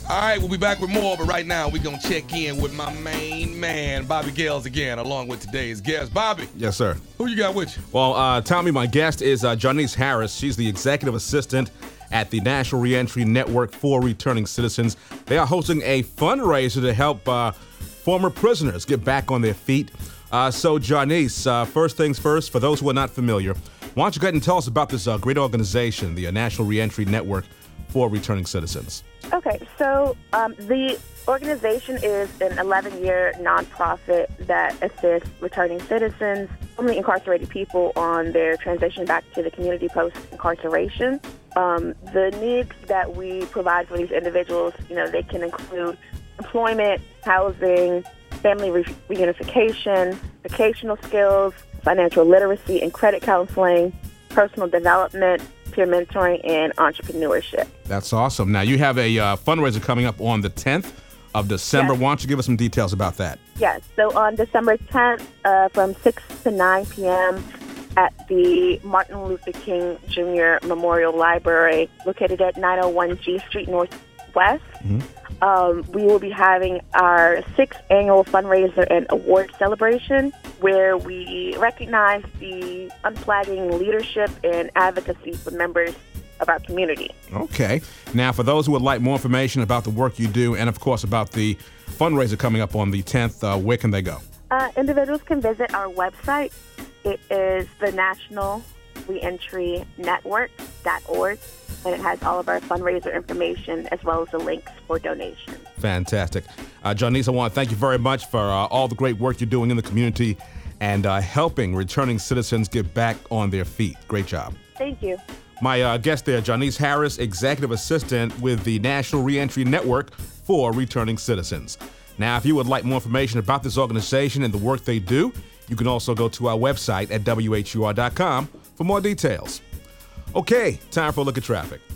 All right, we'll be back with more, but right now we're going to check in with my main man, Bobby Gales, again, along with today's guest. Bobby. Yes, sir. Who you got with you? Well, Tommy, my guest is Janice Harris. She's the executive assistant at the National Reentry Network for Returning Citizens. They are hosting a fundraiser to help former prisoners get back on their feet. So, Janice, first things first, for those who are not familiar, why don't you go ahead and tell us about this great organization, the National Reentry Network for Returning Citizens. Okay, so the organization is an 11-year nonprofit that assists returning citizens, formerly incarcerated people, on their transition back to the community post-incarceration. The needs that we provide for these individuals, they can include employment, housing, family reunification, vocational skills, financial literacy and credit counseling, personal development, peer mentoring, and entrepreneurship. That's awesome. Now, you have a fundraiser coming up on the 10th of December. Yes. Why don't you give us some details about that? Yes. So on December 10th, from 6 to 9 p.m. at the Martin Luther King Jr. Memorial Library, located at 901 G Street Northwest, we will be having our 6th annual fundraiser and award celebration, where we recognize the unflagging leadership and advocacy for members of our community. Okay. Now, for those who would like more information about the work you do and, of course, about the fundraiser coming up on the 10th, where can they go? Individuals can visit our website. It is the National Reentry Network.org, and it has all of our fundraiser information as well as the links for donations. Fantastic. Janice, I want to thank you very much for all the great work you're doing in the community and helping returning citizens get back on their feet. Great job. Thank you. My guest there, Janice Harris, Executive Assistant with the National Reentry Network for Returning Citizens. Now, if you would like more information about this organization and the work they do, you can also go to our website at WHUR.com for more details. Okay, time for a look at traffic.